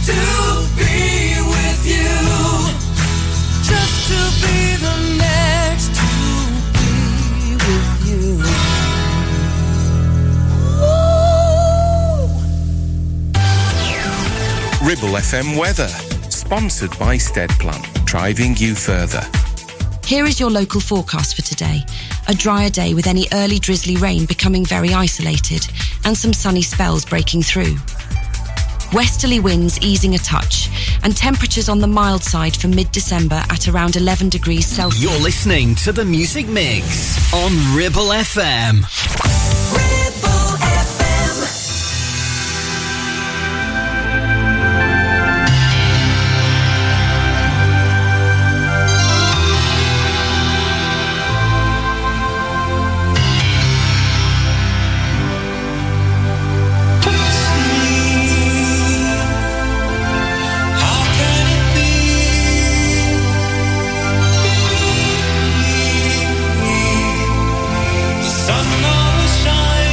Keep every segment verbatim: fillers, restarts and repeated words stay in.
to be with you, just to be the next to be with you. Ooh. Ribble F M weather, sponsored by Steadplan, driving you further. Here is your local forecast for today. A drier day with any early drizzly rain becoming very isolated and some sunny spells breaking through. Westerly winds easing a touch and temperatures on the mild side for mid-December at around eleven degrees Celsius. You're listening to the Music Mix on Ribble F M. Sun always shines.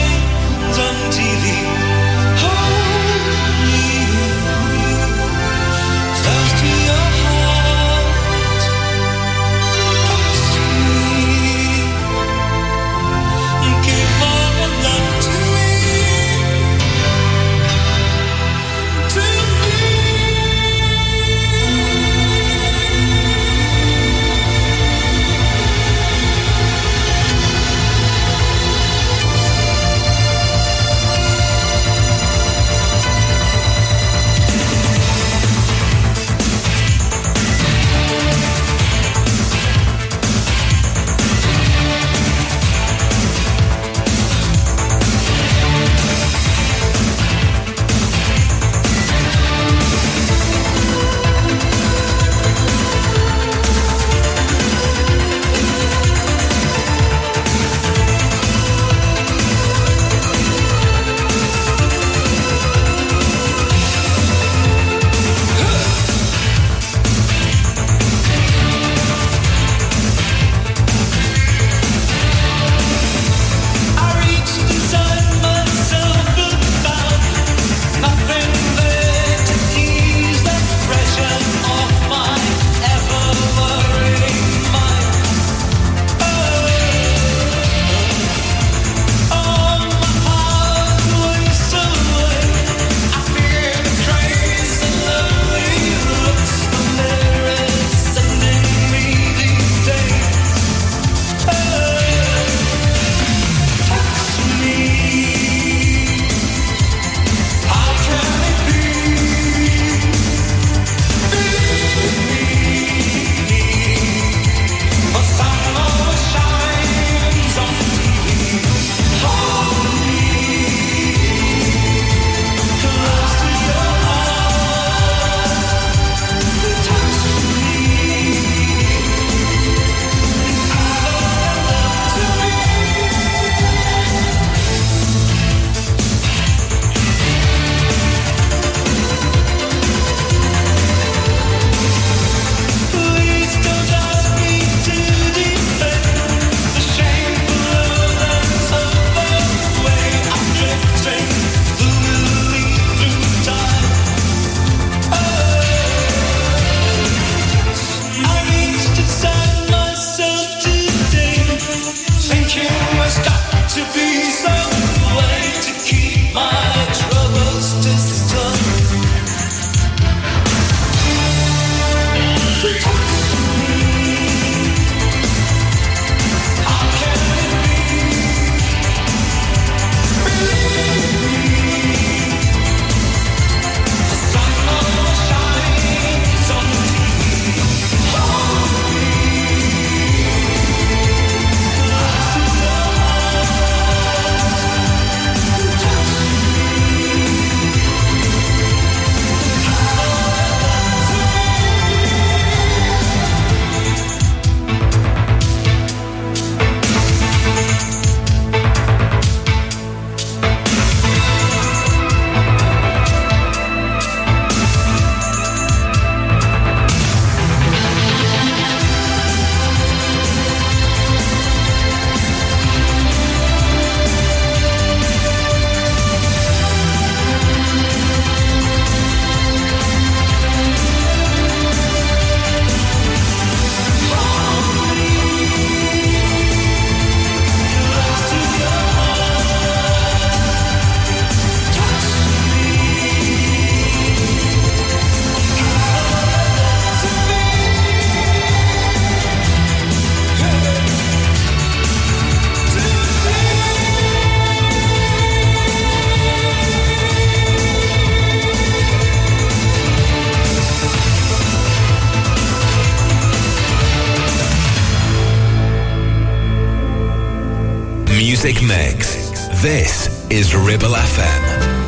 Music Mix. This is Ribble F M.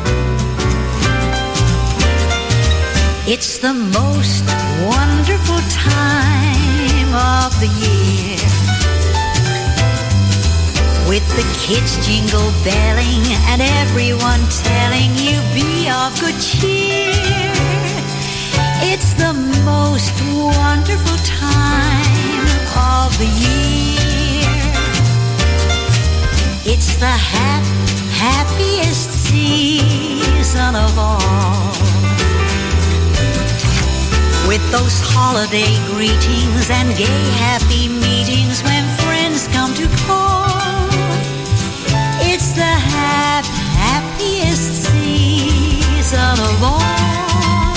It's the most wonderful time of the year, with the kids jingle belling and everyone telling you be of good cheer. It's the most wonderful time of the year. It's the hap- happiest season of all, with those holiday greetings and gay happy meetings when friends come to call. It's the hap- happiest season of all.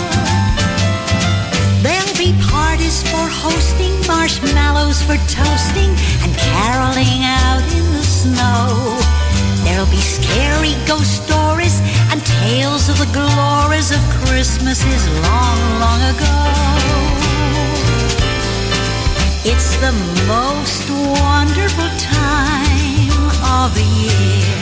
There'll be parties for hosting, marshmallows for toasting, and caroling out in the snow. There'll be scary ghost stories and tales of the glories of Christmases long, long ago. It's the most wonderful time of the year.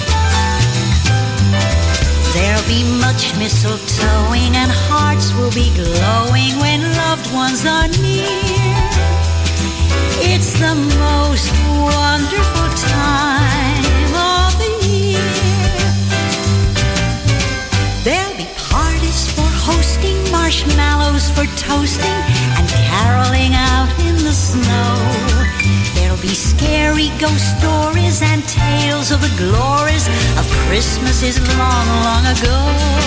There'll be much mistletoeing and hearts will be glowing when loved ones are near. It's the most wonderful time of the year. There'll be parties for hosting, marshmallows for toasting, and caroling out in the snow. There'll be scary ghost stories and tales of the glories of Christmases long, long ago.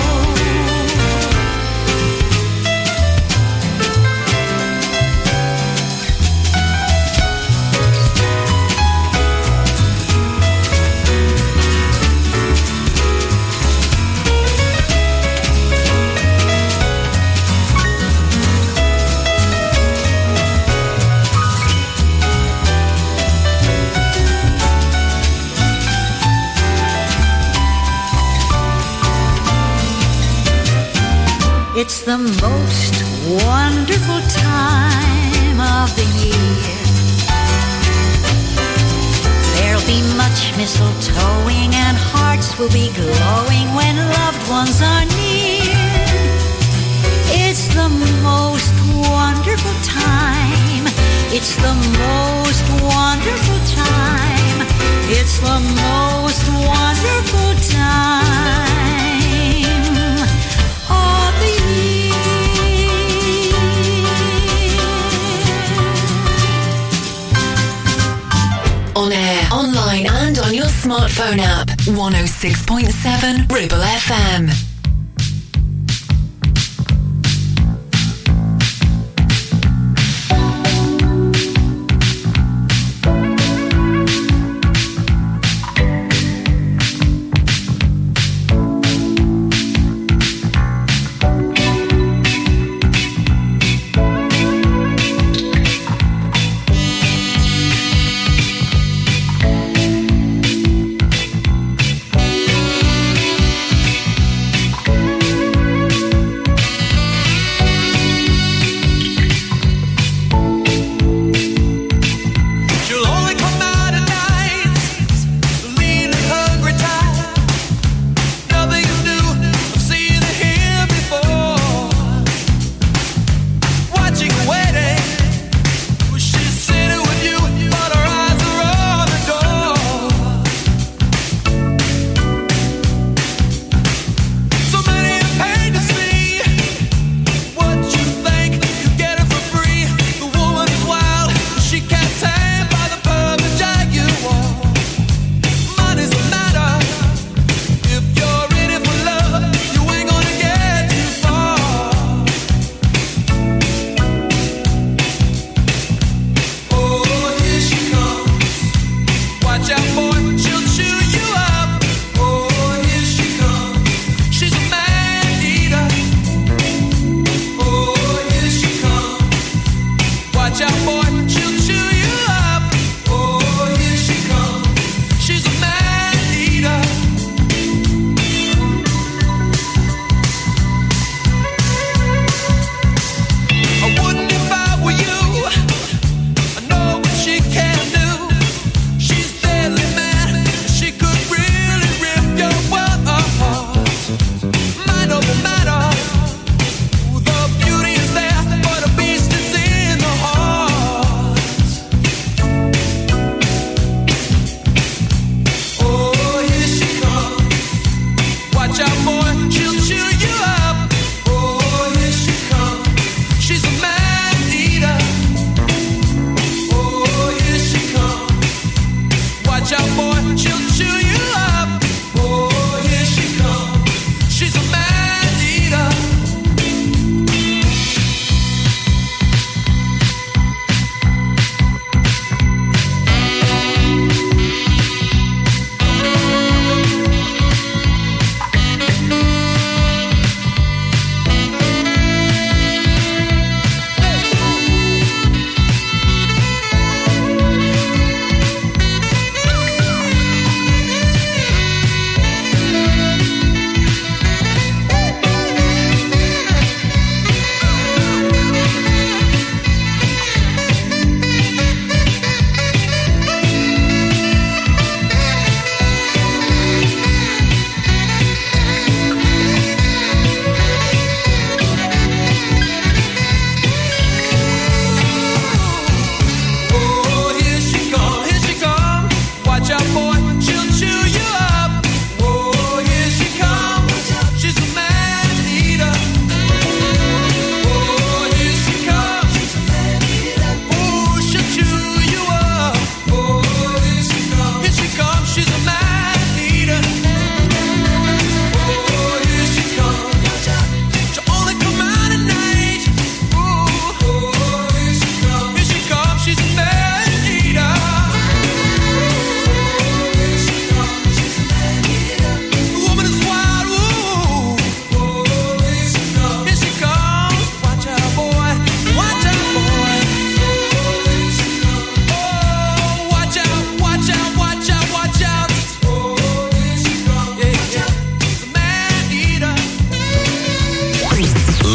It's the most wonderful time of the year. There'll be much mistletoeing and hearts will be glowing when loved ones are near. It's the most wonderful time. It's the most wonderful time. It's the most wonderful time. On air, online and on your smartphone app. one oh six point seven Ribble F M.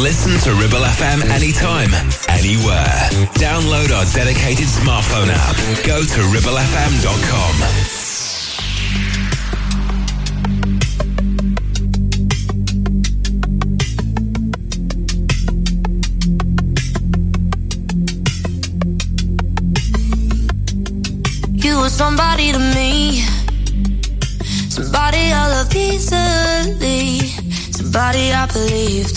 Listen to Ribble F M anytime, anywhere. Download our dedicated smartphone app. Go to ribble f m dot com. You were somebody to me, somebody I loved easily, somebody I believed,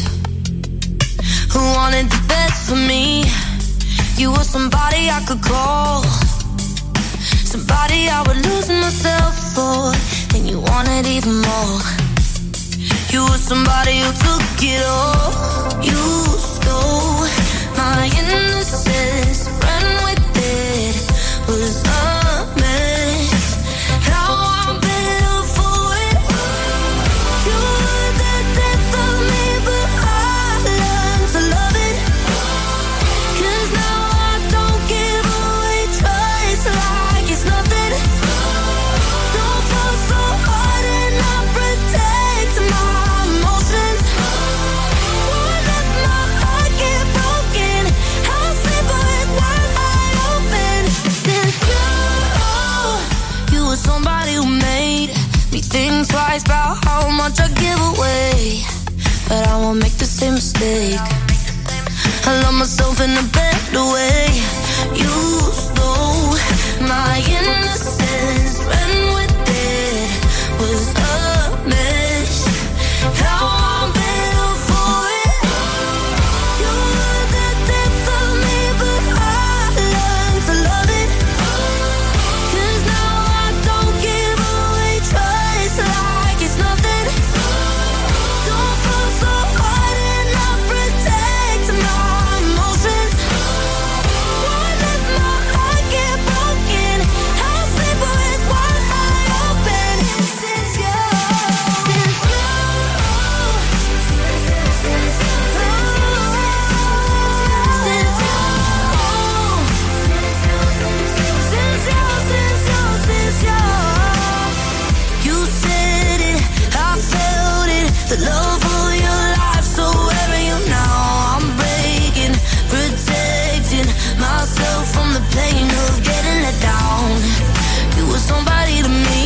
who wanted the best for me. You were somebody I could call, somebody I would lose myself for, and you wanted even more. You were somebody who took it all. You stole my innocence, ran with it, was a mess. Now I'm better for it. You were the death of me, but I learned to love it. 'Cause now I don't give away trust like it's nothing. Don't fall so hard and I protect my emotions. Won't let my heart get broken. I'll sleep with one eye open. Since you, you were somebody who made me think twice about how much I give away. But I won't make the same mistake. I love myself in a better way. You stole my innocence, ran with it, was a mess. Now I'm better for it. You were the depth of me, but I learned to love it. 'Cause now I don't give away trust like it's nothing. Don't fall so hard and I protect my emotions. Won't let my heart get broken. I'll sleep with one eye open. Since you, since you, since you, since you, since you, you said it, I felt it, the love of your life, so where are you now? I'm breaking, protecting myself from the pain of getting let down. You were somebody to me.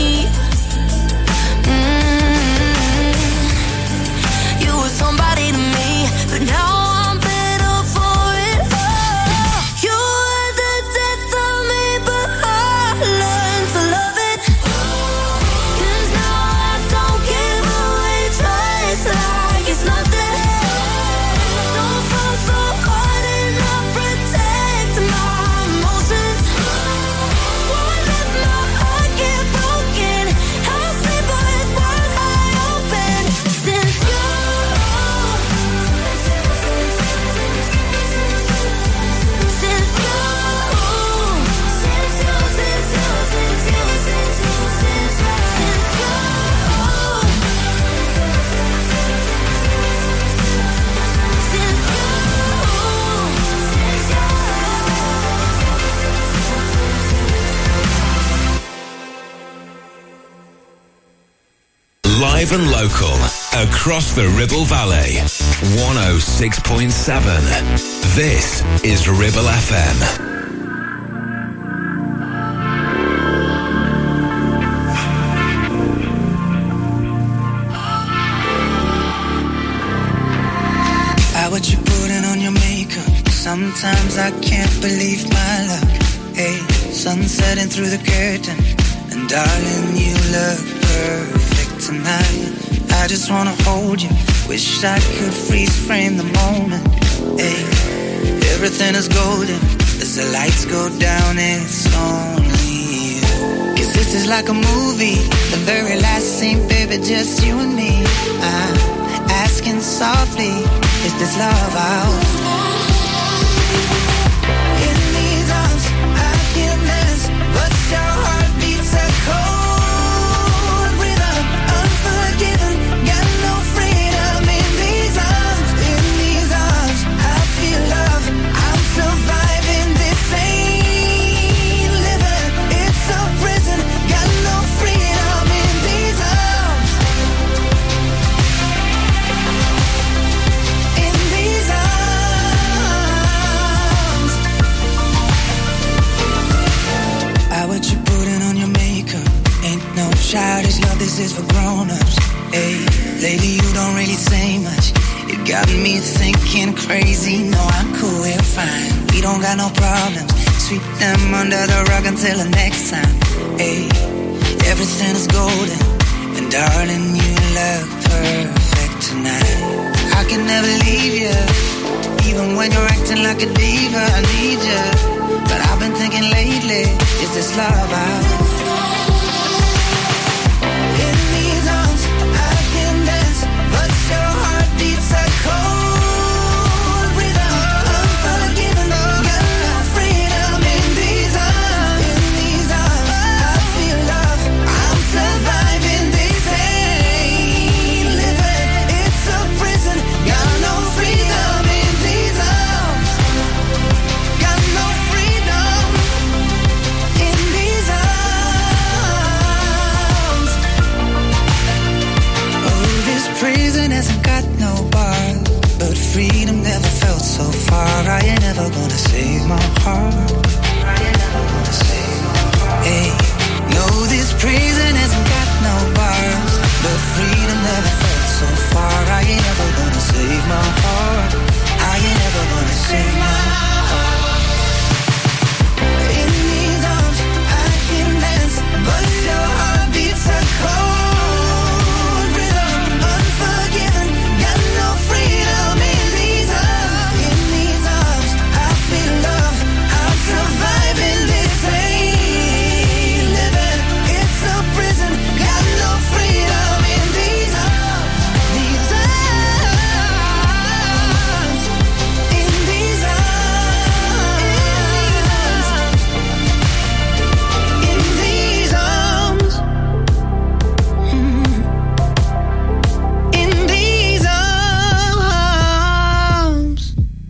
Mm. You were somebody to me, but now I'm better for it. Oh, you were the death of me, but I learned to love it. 'Cause now I don't give away trust like it's nothing. Don't fall so hard and I protect my emotions. Won't let my heart get broken. I'll sleep with one eye open. Since you, since you, since you, since you, since you, since you, since you, since you, Live and local, across the Ribble Valley. one oh six point seven. This is Ribble F M. Ah, what you putting on your makeup? Sometimes I can't believe my luck. Hey, sun setting through the curtain, and darling, you look perfect tonight. I just wanna hold you, wish I could freeze frame the moment. Hey, everything is golden as the lights go down. It's only you. 'Cause this is like a movie, the very last scene, baby, just you and me. I'm asking softly, is this love out? In these arms, I can't dance, but your heart beats a cold rhythm, unforgiven, got no freedom. In these arms, in these arms, I feel love. I'm surviving, this ain't living. It's a prison, got no freedom. In these arms, in these is for grown-ups. Hey, lately you don't really say much. It got me thinking crazy. No, I'm cool, we're fine. We don't got no problems. Sweep them under the rug until the next time. Hey, everything is golden. And darling, you look perfect tonight. I can never leave you. Even when you're acting like a diva, I need you. But I've been thinking lately, is this love out? In these arms, I can dance, but your heart beats a cold rhythm. Unforgiven, got no freedom. In these arms, in these arms, I feel love. I'm surviving, they say living, it's a prison. Got no freedom in these arms. Got no freedom in these arms. Oh, this prison hasn't got no bars, but freedom never felt so far. I ain't never gonna save my heart. I ain't never gonna save my heart. Hey, no, this prison hasn't got no bars, but freedom never felt so far. I ain't never gonna save my heart. I ain't never gonna save my heart. In these arms, I can dance, but your heart beats a cold rhythm. Unforgiven, got no freedom in these arms. In these arms, I feel love. I'm surviving this ain't living. It's a prison, got no freedom in these arms. These arms, in these arms, in these arms, in these arms.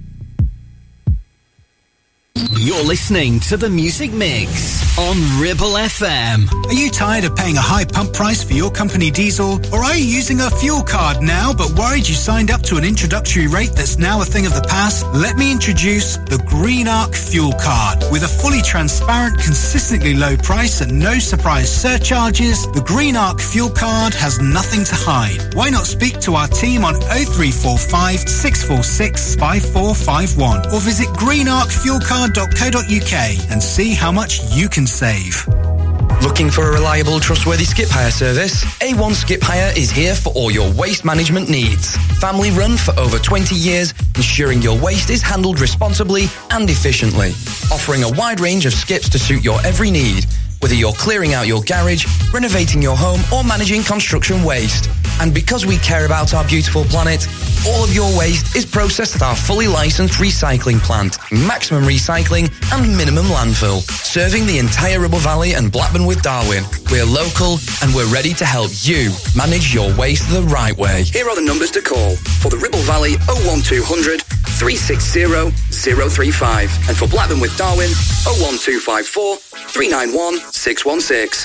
You're listening to the Music Mix on Ribble F M. Are you tired of paying a high pump price for your company diesel? Or are you using a fuel card now but worried you signed up to an introductory rate that's now a thing of the past? Let me introduce the Green Arc Fuel Card. With a fully transparent, consistently low price and no surprise surcharges, the Green Arc Fuel Card has nothing to hide. Why not speak to our team on oh three four five, six four six, five four five one or visit green arc fuel card dot co dot uk and see how much you can save. Looking for a reliable, trustworthy skip hire service? A one Skip Hire is here for all your waste management needs. Family run for over twenty years, ensuring your waste is handled responsibly and efficiently. Offering a wide range of skips to suit your every need, whether you're clearing out your garage, renovating your home, or managing construction waste. And because we care about our beautiful planet, all of your waste is processed at our fully licensed recycling plant, maximum recycling and minimum landfill, serving the entire Ribble Valley and Blackburn with Darwen. We're local and we're ready to help you manage your waste the right way. Here are the numbers to call. For the Ribble Valley, oh one two hundred, three six zero, zero three five. And for Blackburn with Darwen, oh one two five four, three nine one, six one six.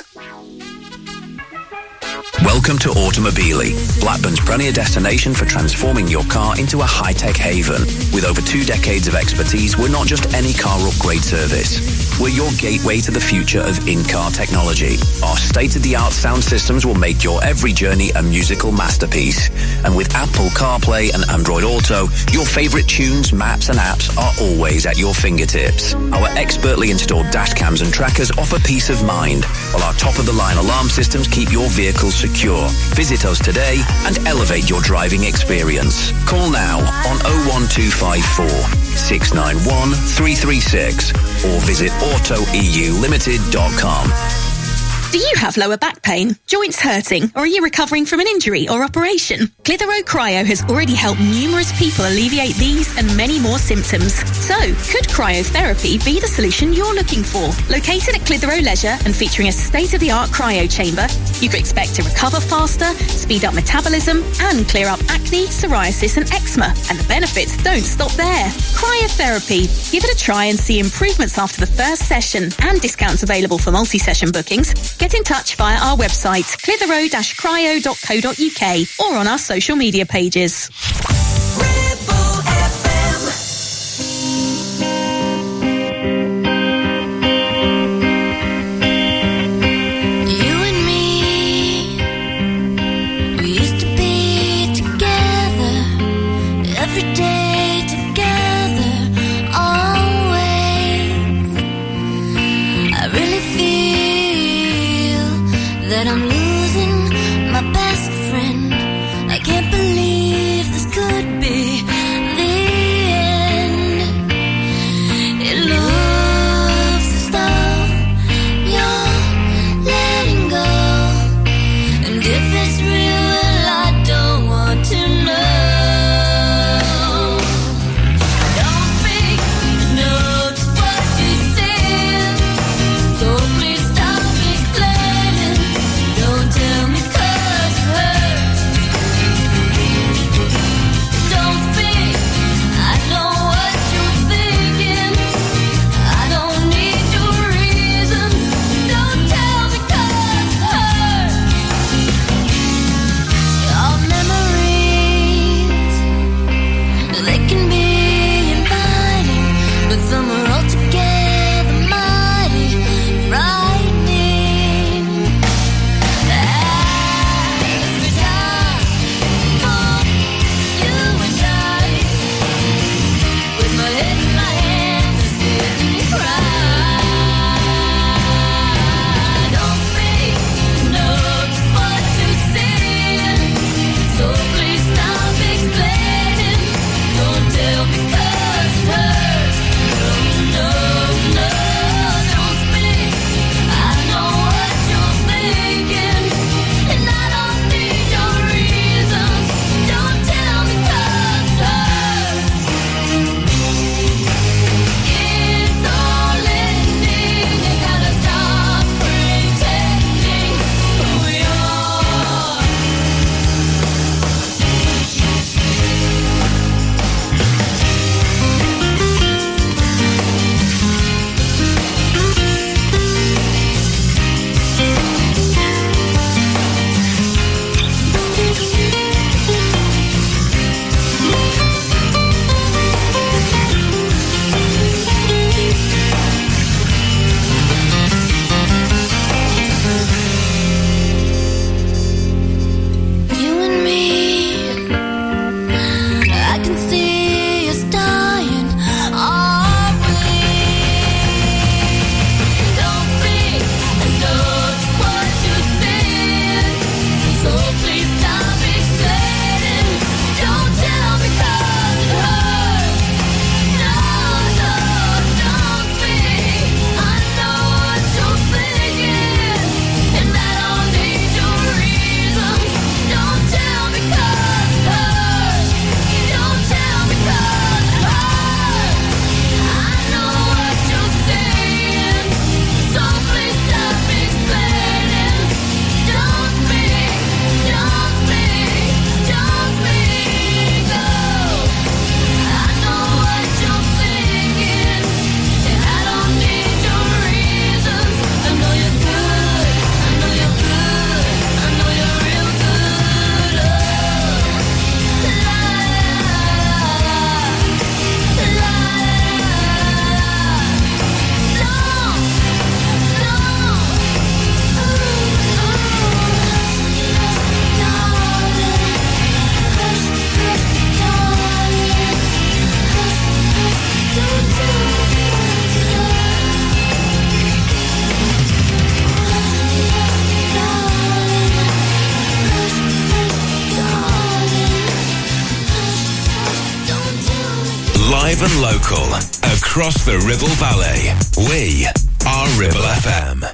Welcome to Automobili, Blackburn's premier destination for transforming your car into a high-tech haven. With over two decades of expertise, we're not just any car upgrade service. We're your gateway to the future of in-car technology. Our state-of-the-art sound systems will make your every journey a musical masterpiece. And with Apple CarPlay and Android Auto, your favorite tunes, maps and apps are always at your fingertips. Our expertly installed dash cams and trackers offer peace of mind, while our top-of-the-line alarm systems keep your vehicle secure. Visit us today and elevate your driving experience. Call now on oh one two five four, six nine one, three three six or visit auto e u limited dot com. Do you have lower back pain, joints hurting, or are you recovering from an injury or operation? Clitheroe Cryo has already helped numerous people alleviate these and many more symptoms. So, could cryotherapy be the solution you're looking for? Located at Clitheroe Leisure and featuring a state-of-the-art cryo chamber, you could expect to recover faster, speed up metabolism, and clear up acne, psoriasis, and eczema. And the benefits don't stop there. Cryotherapy. Give it a try and see improvements after the first session, and discounts available for multi-session bookings. Get in touch via our website, clitheroe dash cryo dot co dot uk, or on our social media pages. You and me, Live and local, across the Ribble Valley. We are Ribble F M.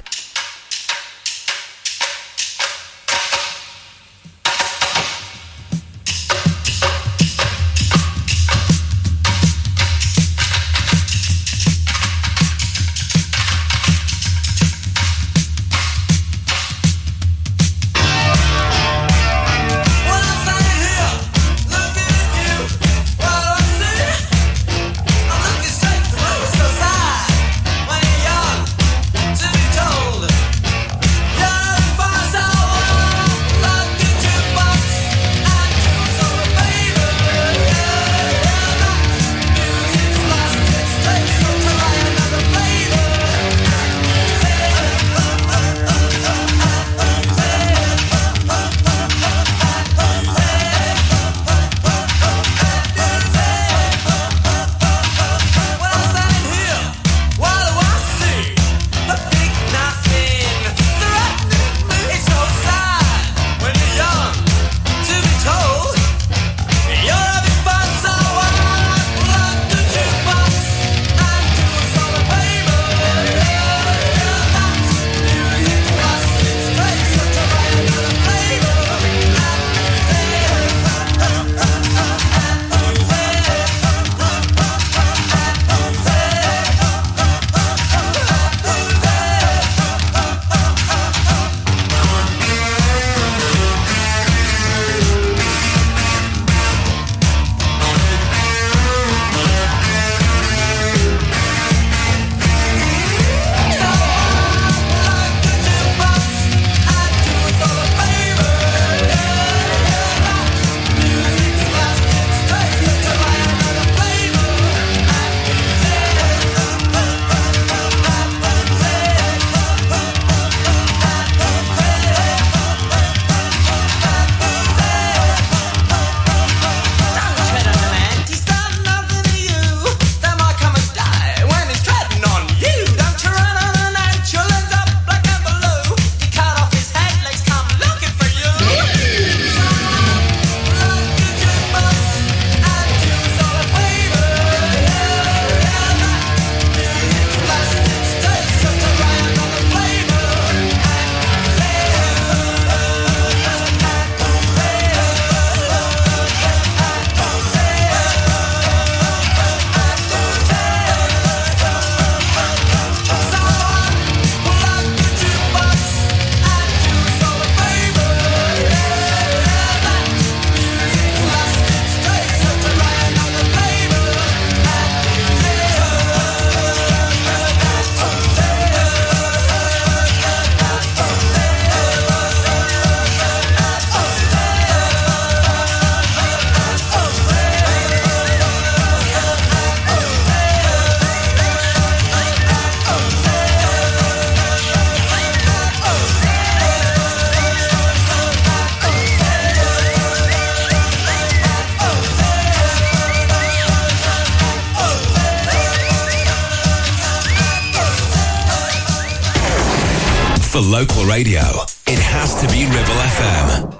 For local radio, it has to be Ribble F M.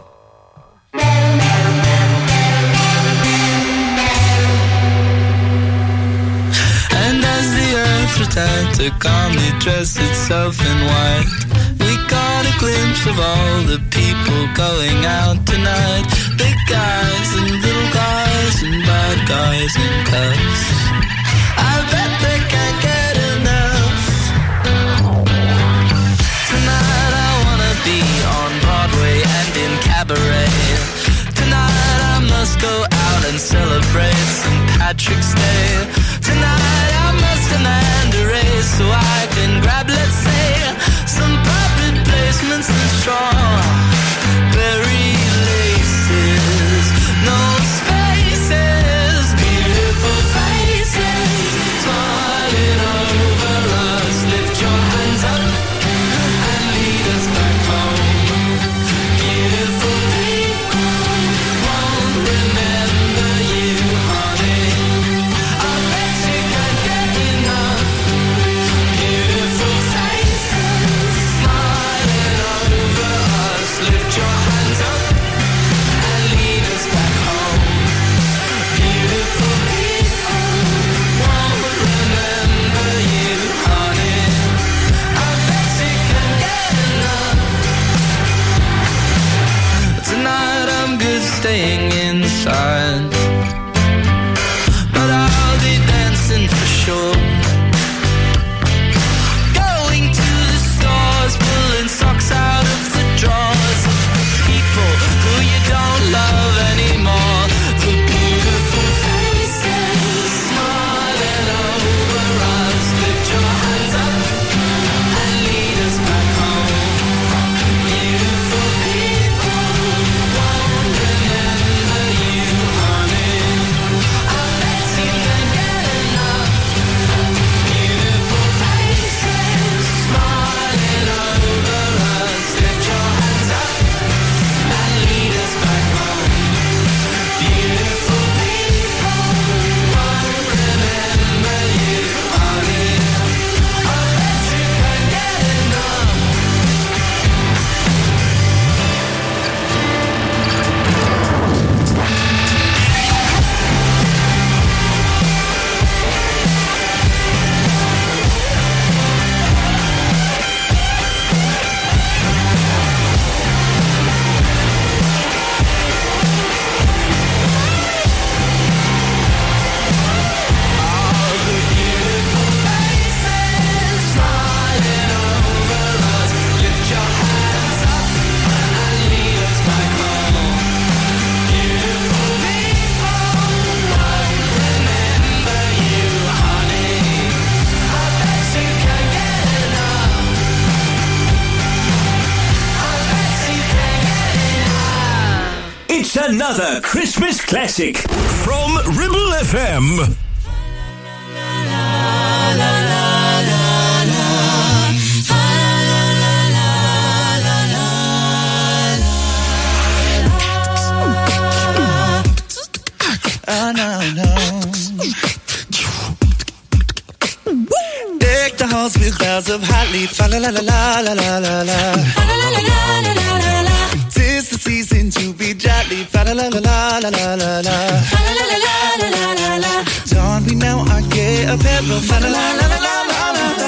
And as the earth returned to calmly dress itself in white, we got a glimpse of all the people going out tonight. Big guys and little guys and bad guys and cubs. I bet they can't get enough. Tonight I wanna be on Broadway and in cabaret. Tonight I must go out and celebrate Saint Patrick's Day. Tonight I must demand a raise so I can grab, let's say, some private placements and strawberry laces. No spaces, beautiful faces, smiling over us. Lift your hands up and lead us back home. Beautiful people won't remember you, honey. I Another Christmas classic from Ribble F M. Oh, no, no. Deck the halls with boughs of holly. Fa la la la la la la la la. Fa la la la la la la la la. 'Tis the season to be jolly. Fa la la la la la la la la. Fa la la la la la la la la. Don we now our gay apparel. Fa la la la la la la la la.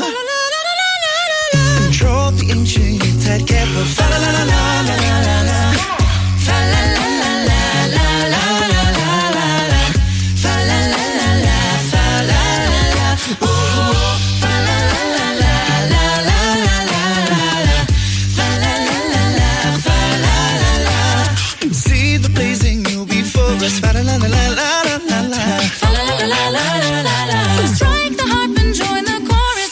Control the ancient Yuletide carol. Fa la la la la la la la la. Fa la la la la la la la la la. Fa la la la la fa la la la. Ooh, fa la la la la la la la la. Fa la la la la fa la la la. See the blazing new before us. Fa la la la la la la la. Fa la la la la la la la. Strike the harp and join the chorus.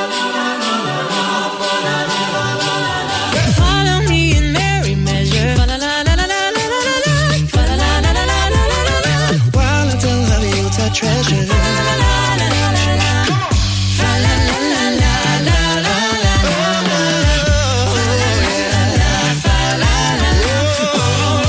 Follow me in merry measure. Fa la la la la la la la la. Fa la la la la la la la la. While I tell how you to treasure. Fa la la la la la la la. Fa la la la la la la la la. Oh yeah. Fa la la la. Oh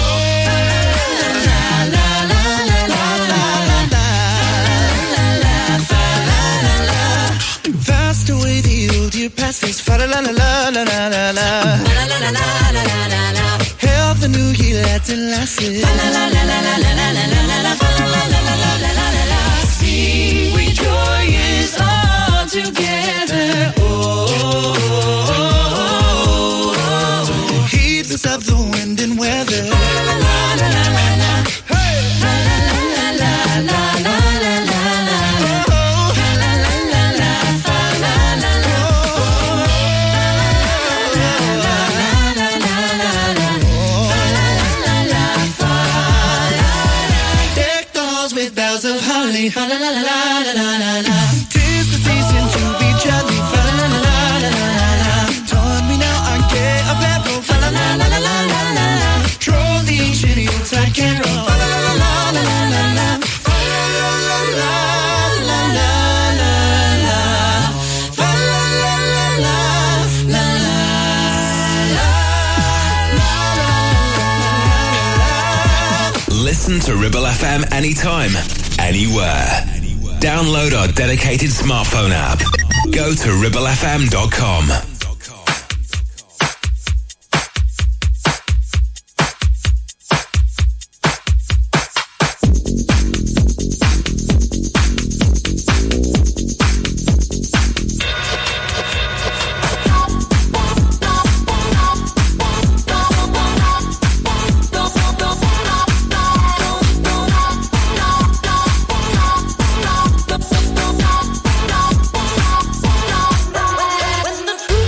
la la la la la la la. Fa la la fa la la la. Fast away the old year passes. Fa la la la la la la la. Fa la la la la la la la. Help the new year at last. Fa la la la la la la la la la. Fa la la la la la la la la. Sing we joyous all together. Oh, oh, oh, oh. Heedless of the wind and weather. Fa la la la la la la. Hey. Fa la la la la la la la la la. Fa la la la la fa la la la. La la la la la la la. Fa la la la la fa la la. Deck the halls with boughs of holly. Fa la la la la la la la. 'Tis the season to be jolly. Fa la la la la la la la. Join me now on gay apparel. Fa la la la la la la la. Troll the ancient Yuletide carol. Fa la la la la la la la. Fa la la la la la la la la. Fa la la la la la la. Listen to Ribble F M anytime, anywhere. Download our dedicated smartphone app. Go to ribble f m dot com. When the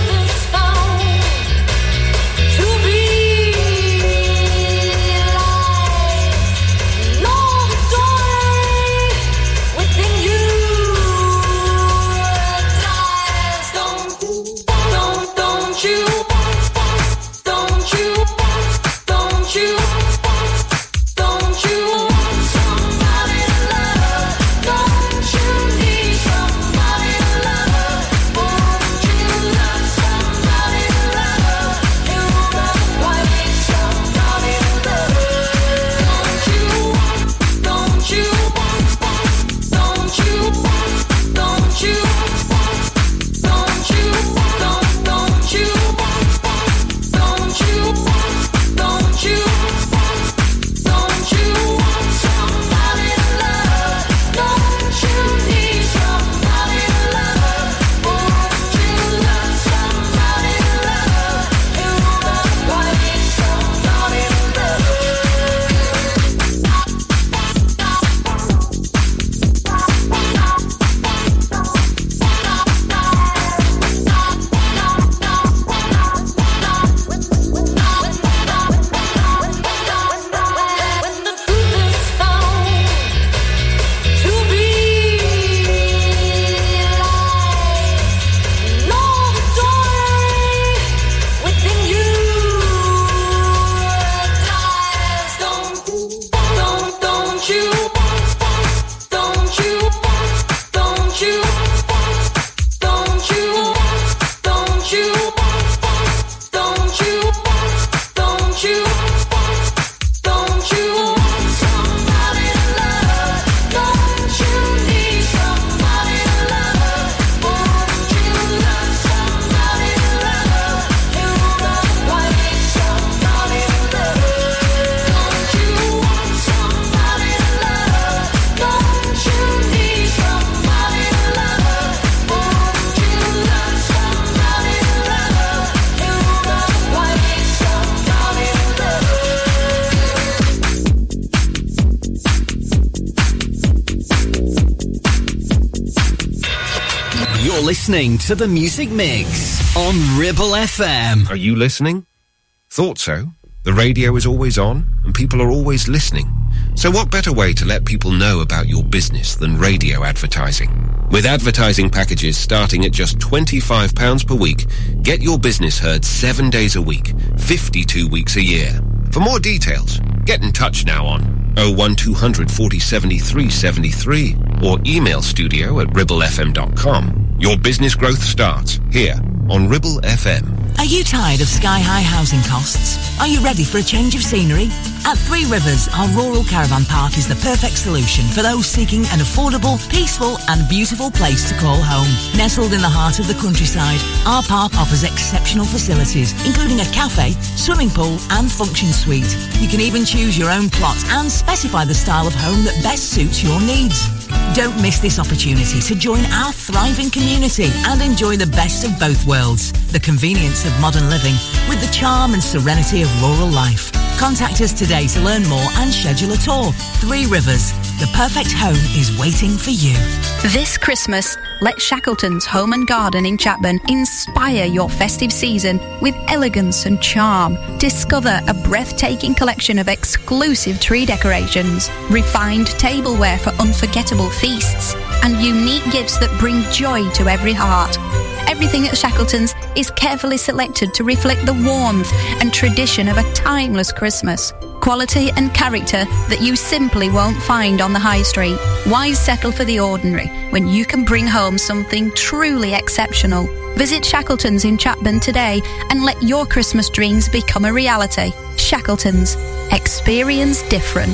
You're listening to the Music Mix on Ribble F M. Are you listening? Thought so. The radio is always on and people are always listening. So what better way to let people know about your business than radio advertising? With advertising packages starting at just twenty-five pounds per week, get your business heard seven days a week, fifty-two weeks a year. For more details, get in touch now on oh one two hundred forty seventy-three seventy-three or email studio at ribble f m dot com. Your business growth starts here on Ribble F M. Are you tired of sky-high housing costs? Are you ready for a change of scenery? At Three Rivers, our rural caravan park is the perfect solution for those seeking an affordable, peaceful and beautiful place to call home. Nestled in the heart of the countryside, our park offers exceptional facilities, including a cafe, swimming pool and function suite. You can even choose your own plot and specify the style of home that best suits your needs. Don't miss this opportunity to join our thriving community and enjoy the best of both worlds. The convenience of modern living with the charm and serenity of rural life. Contact us today to learn more and schedule a tour. Three Rivers, the perfect home is waiting for you. This Christmas, let Shackleton's Home and Garden in Chapman inspire your festive season with elegance and charm. Discover a breathtaking collection of exclusive tree decorations, refined tableware for unforgettable feasts, and unique gifts that bring joy to every heart. Everything at Shackleton's is carefully selected to reflect the warmth and tradition of a timeless Christmas. Quality and character that you simply won't find on the high street. Why settle for the ordinary when you can bring home something truly exceptional? Visit Shackleton's in Chapman today and let your Christmas dreams become a reality. Shackleton's. Experience different.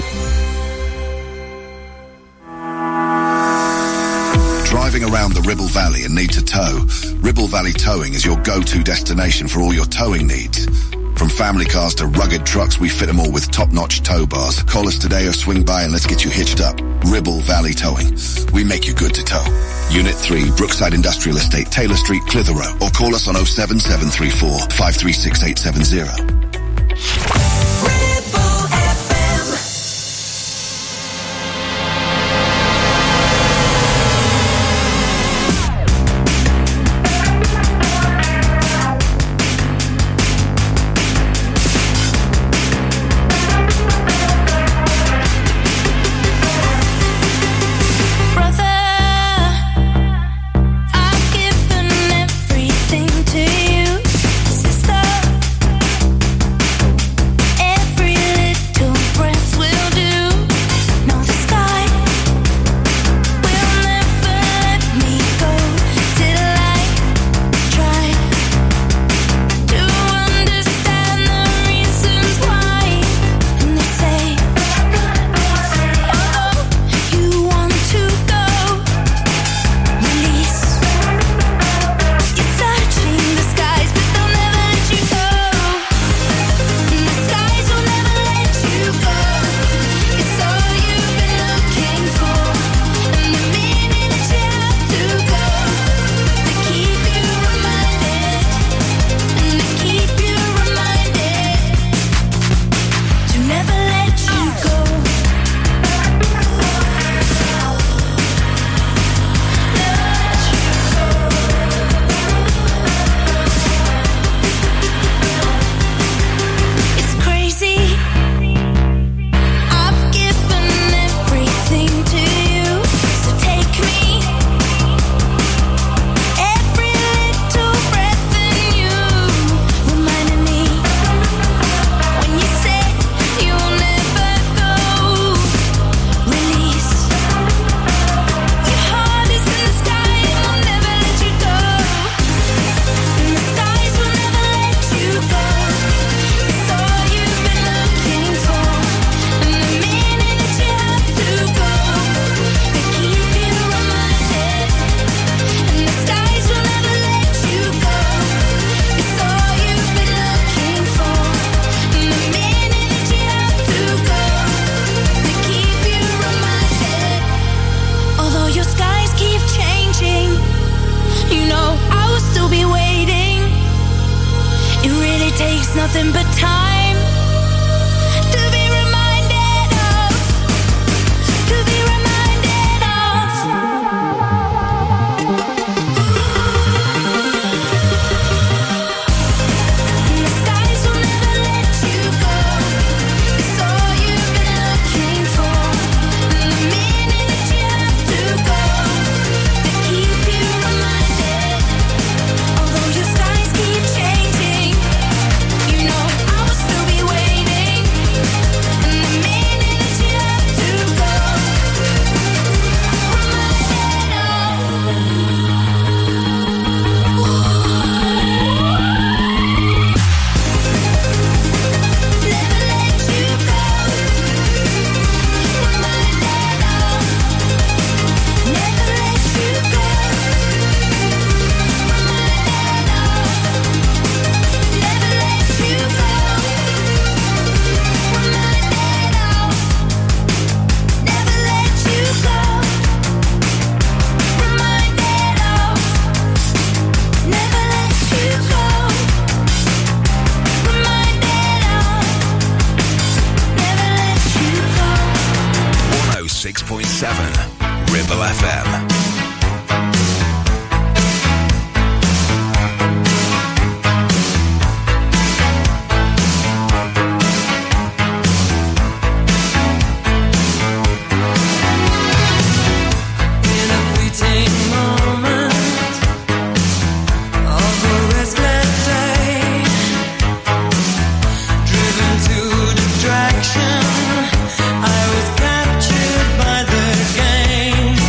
Driving around the Ribble Valley and need to tow? Ribble Valley Towing is your go-to destination for all your towing needs. From family cars to rugged trucks, we fit them all with top-notch tow bars. Call us today or swing by and let's get you hitched up. Ribble Valley Towing. We make you good to tow. Unit three, Brookside Industrial Estate, Taylor Street, Clitheroe. Or call us on oh seven seven three four, five three six eight seven zero. nothing but time to be reminded of, to be reminded of. seven, Ribble F M. I was captured by the game.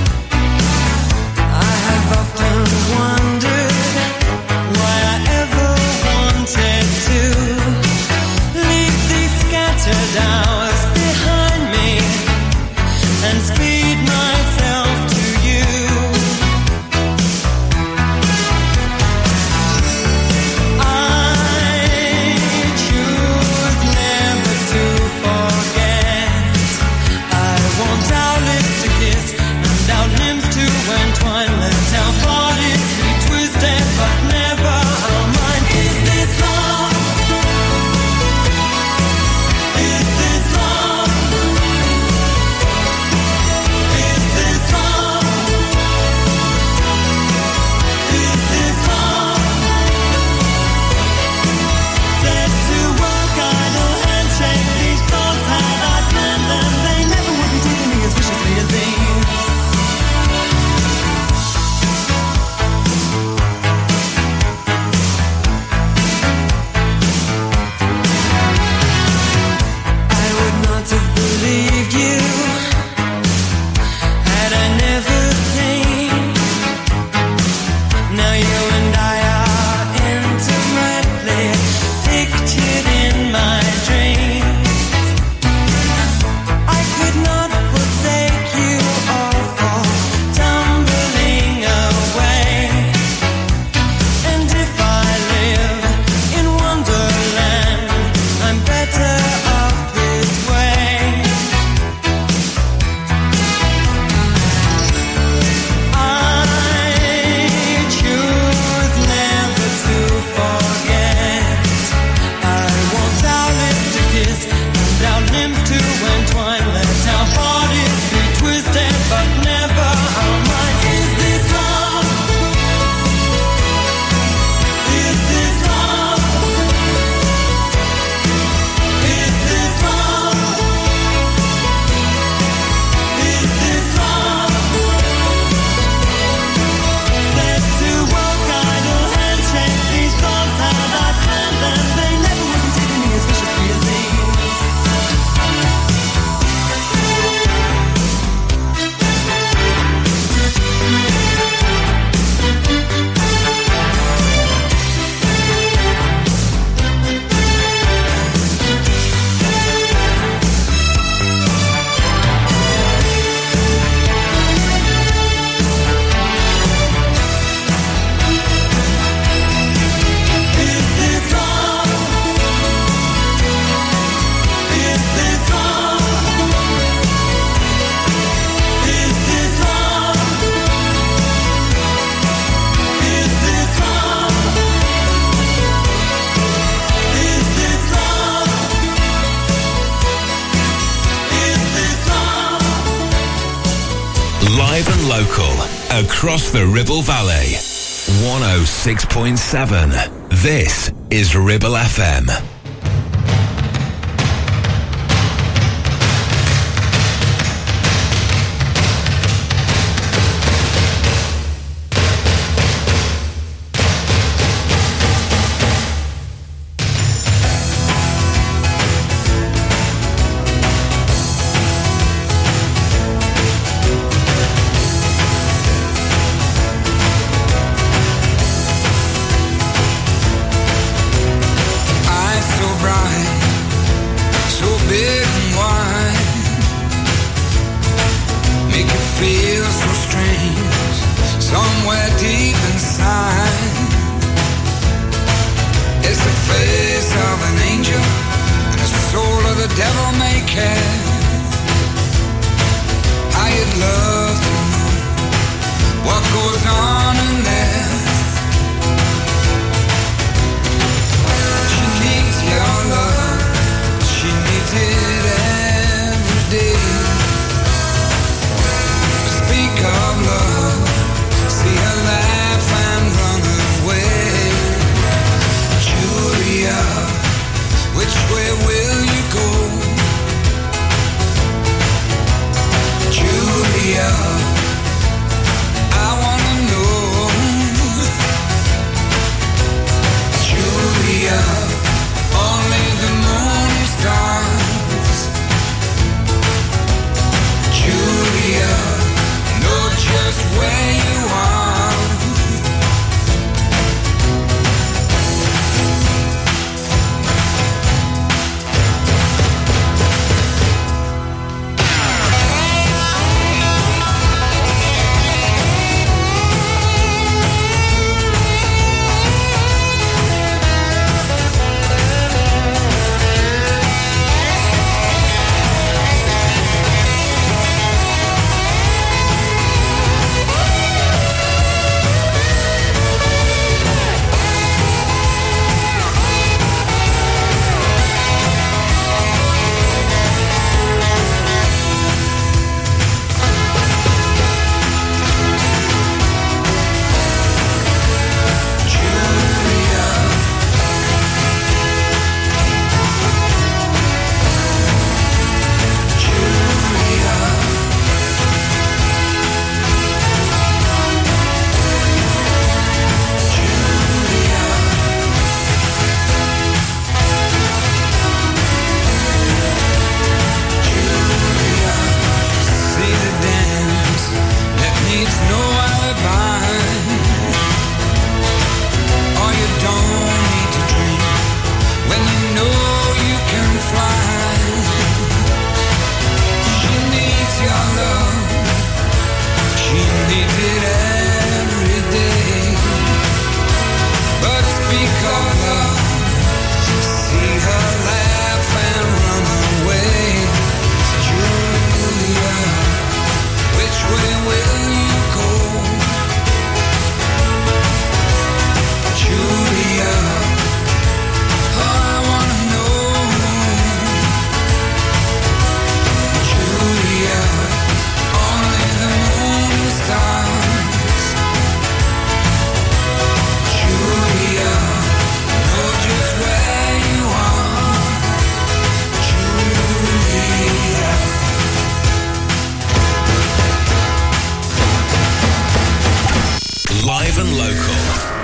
Live and local, across the Ribble Valley. one oh six point seven. This is Ribble F M.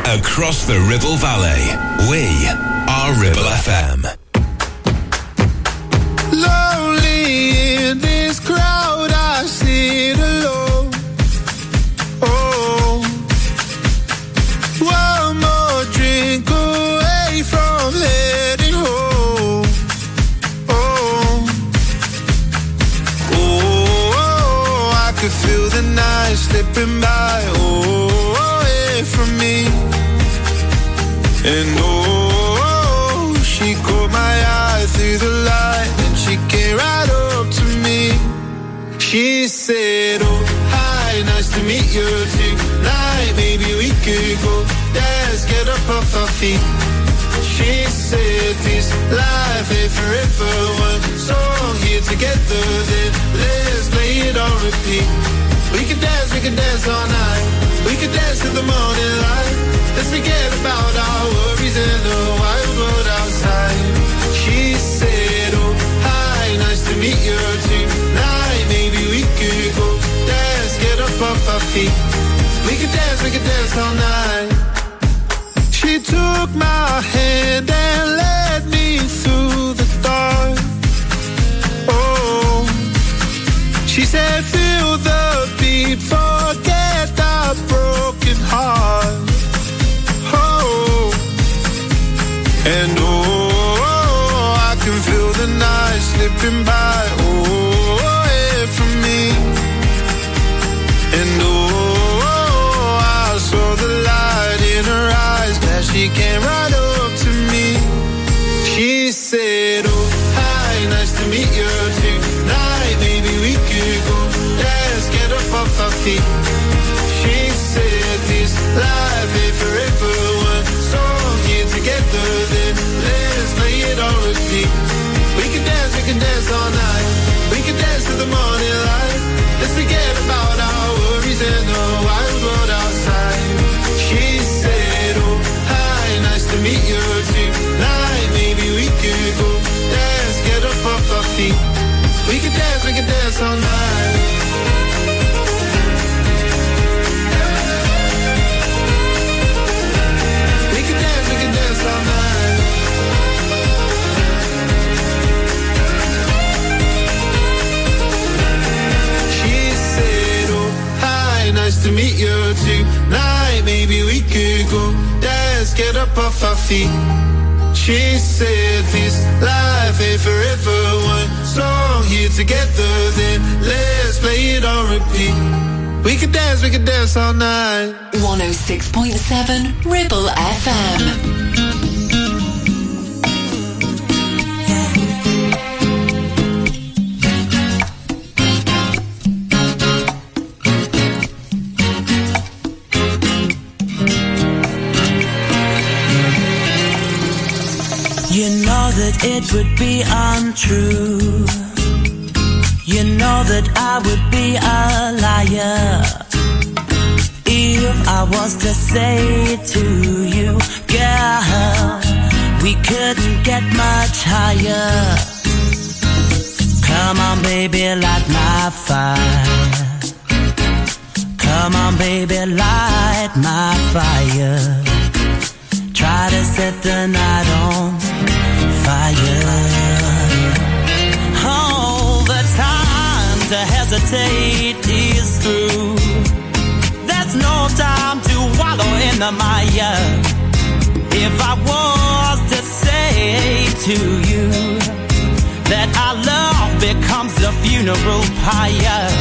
across the Ribble Valley. We are Ribble F M. Lonely in this crowd, I sit alone. Oh, one more drink away from heading home. Oh, oh, I could feel the night slipping by. Oh, away from me. And oh, she caught my eye through the light, and she came right up to me. She said, oh, hi, nice to meet you tonight. Maybe we could go dance, get up off our feet. She said, this life ain't forever. One song here together, then let's play it on repeat. We could dance, we could dance all night. We could dance till the morning light. Let's forget about our worries in the wild world outside. She said, oh, hi, nice to meet you tonight. Maybe we could go dance, get up off our feet. We could dance, we could dance all night. She took my hand and led me through the dark. Oh, she said, feel the beat, forget the broken heart. Oh, and oh, I can feel the night slipping by. Oh, away from me. And oh, I saw the light in her eyes as she came right up to me. She said, oh, hi, nice to meet you tonight. Maybe we could go dance, get up off our feet. She said, this life ain't forever. One song here together, then let's play it on repeat. We can dance, we can dance all night. We can dance till the morning light. Let's forget about our worries and the wild world outside. She said, oh, hi, nice to meet you tonight. Maybe we could go dance, get up off our feet. We can dance, we can dance all night. We can dance, we can dance all night. She said, oh, hi, nice to meet you tonight. Maybe we could go dance, get up off our feet. She said, this life ain't forever. One song here together, then let's play it on repeat. We could dance, we could dance all night. one oh six point seven Ribble F M. You know that it would be untrue. You know that I would be a liar if I was to say to you, girl, we couldn't get much higher. Come on, baby, light my fire. Come on, baby, light my fire. Try to set the night on fire. Oh, the time to hesitate is through. There's no time to wallow in the mire. If I was to say to you that our love becomes a funeral pyre,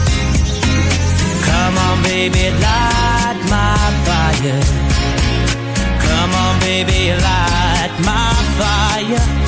come on, baby, light my fire. Come on, baby, light my fire.